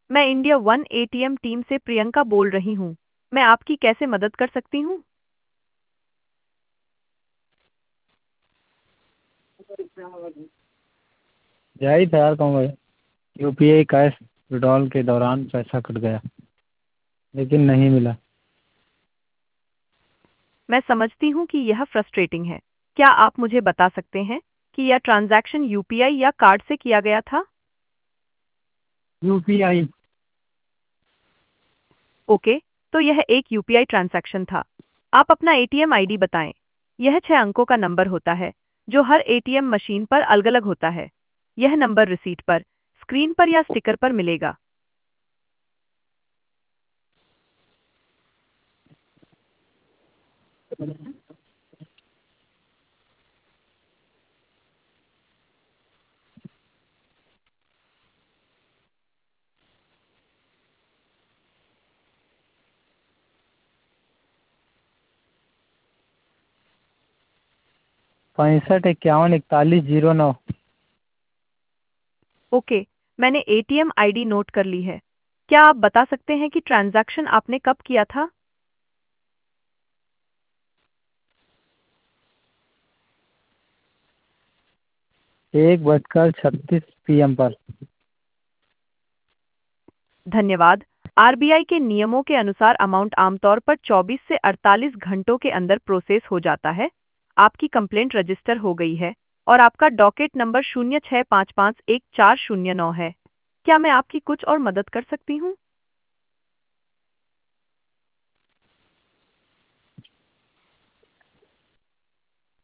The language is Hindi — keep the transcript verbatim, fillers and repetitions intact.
मैं इंडिया वन एटीएम टीम से प्रियंका बोल रही हूँ। मैं आपकी कैसे मदद कर सकती हूँ? यही था यार कहूँ यूपीआई कैश विड्रॉल के दौरान पैसा कट गया लेकिन नहीं मिला। मैं समझती हूँ कि यह फ्रस्ट्रेटिंग है। क्या आप मुझे बता सकते हैं कि यह ट्रांजैक्शन यूपीआई या कार्ड से किया गया था? यूपीआई। ओके, तो यह एक यूपीआई ट्रांजैक्शन था। आप अपना एटीएम आईडी बताएं। यह छह अंकों का नंबर होता है, जो हर एटीएम मशीन पर अलग-अलग होता है। यह नंबर रिसीट पर, स्क्रीन पर या स्टिकर पर मिलेगा। पैंसठ इक्यावन इकतालीस जीरो नौ। ओके, मैंने एटीएम आईडी नोट कर ली है। क्या आप बता सकते हैं कि ट्रांजैक्शन आपने कब किया था? एक बजकर छत्तीस पी एम पर। धन्यवाद। आरबीआई के नियमों के अनुसार अमाउंट आमतौर पर चौबीस से अड़तालीस घंटों के अंदर प्रोसेस हो जाता है। आपकी कंप्लेंट रजिस्टर हो गई है और आपका डॉकेट नंबर शून्य छः पाँच पाँच एक चार शून्य नौ है। क्या मैं आपकी कुछ और मदद कर सकती हूँ?